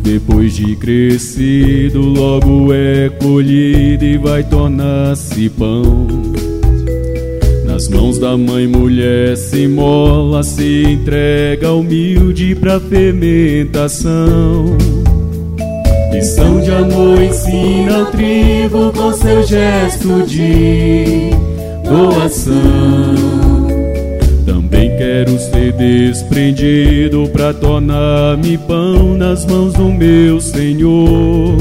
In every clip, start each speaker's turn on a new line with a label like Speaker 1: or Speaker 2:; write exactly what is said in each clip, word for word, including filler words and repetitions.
Speaker 1: depois de crescido, logo é colhido e vai tornar-se pão. Nas mãos da mãe mulher se mola, se entrega humilde pra fermentação. Lição de amor ensina o trigo com seu gesto de doação. Também quero ser desprendido pra tornar-me pão nas mãos do meu Senhor.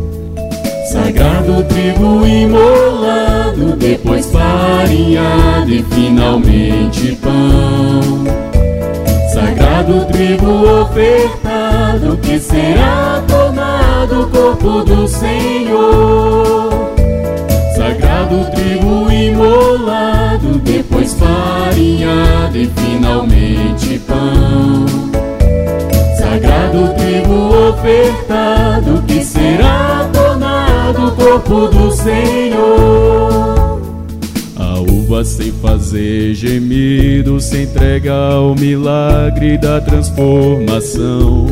Speaker 1: Sagrado trigo imolado, depois farinhado e finalmente pão. Sagrado trigo ofertado, que será tornado corpo do Senhor. Sagrado trigo imolado, depois farinhado e finalmente pão. Sagrado trigo ofertado, que será tornado corpo do Senhor. A uva sem fazer gemido se entrega ao milagre da transformação.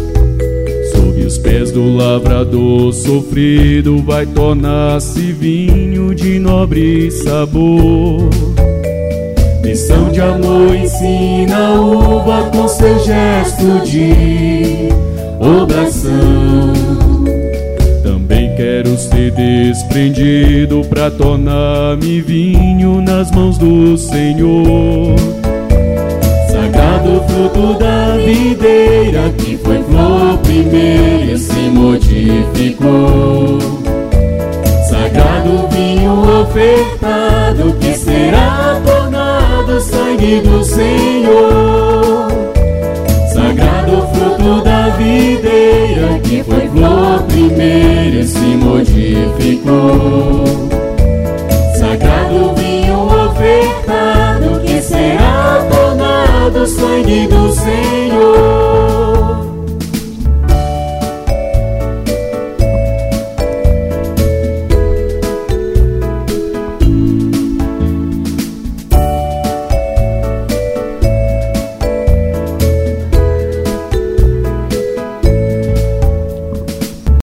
Speaker 1: Sob os pés do lavrador sofrido vai tornar-se vinho de nobre sabor. Lição de amor ensina a uva com seu gesto de oblação. Também quero ser desprendido pra tornar-me vinho nas mãos do Senhor. Sagrado fruto da videira, que foi flor primeiro e se modificou. Sagrado vinho ofertado, que será tornado sangue do Senhor. Sagrado fruto da videira, que foi flor primeiro e se modificou.